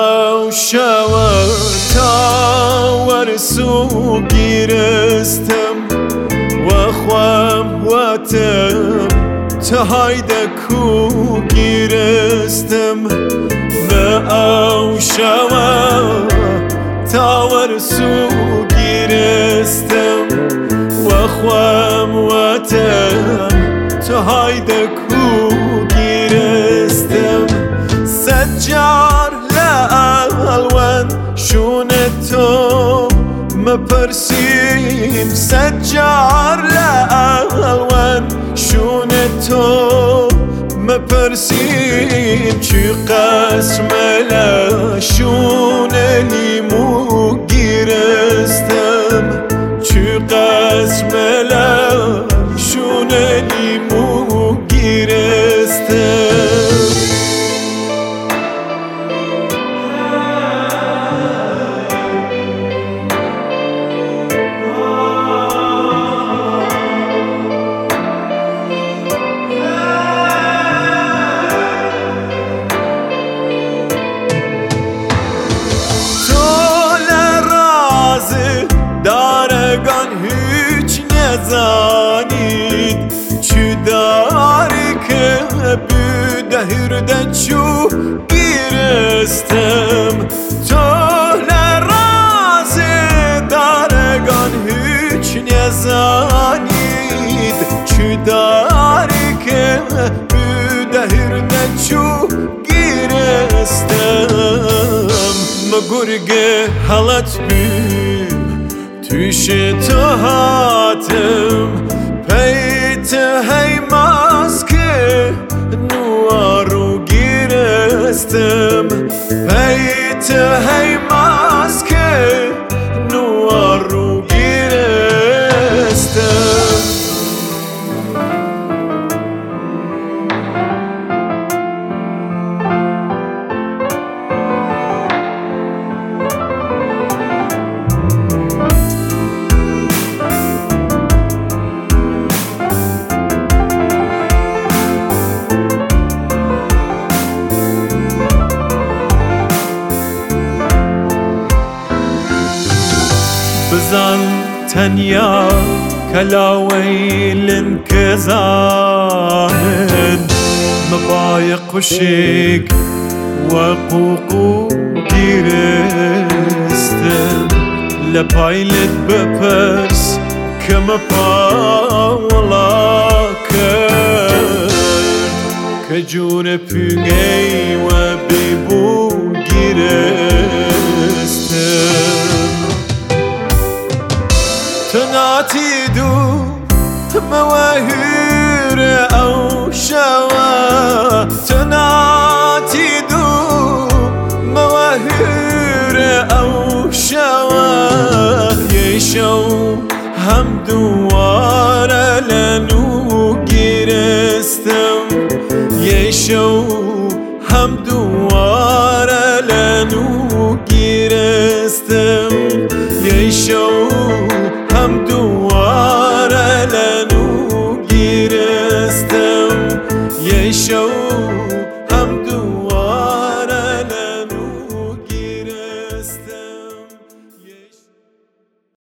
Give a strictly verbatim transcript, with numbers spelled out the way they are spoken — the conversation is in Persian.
او شوا تا ورسو گیرستم و خوام و تم تهایده کو گیرستم و او شوا تا ورسو گیرستم و خوام و تم تهایده کو گیرستم سجار لألوان شون تو مپرسیم سجار لألوان شون تو مپرسیم چی قسم لشون لیمو گیرستم چی قسم لشون لیمو گیرستم دارگان هیچ نزانید چی داری که بوده هرده چو گیرستم تو لرازی دارگان هیچ نزانید چی داری که بوده هرده چو گیرستم مگرگه حالت بی توش تو هاتم پیت هی ماسکه نوارو گیرستم پیت هی ماسکه نوارو گیرستم بزن تنیا کلاویل کزانن مبایق قشیک و قوقو گیرستم لپایلت بپرس کم پاولا کرد که جون پونگی و بیبو گیرستم تناتي دو مواهير أو شوا تناتي دو مواهير أو شوا يشو هم دوار لنو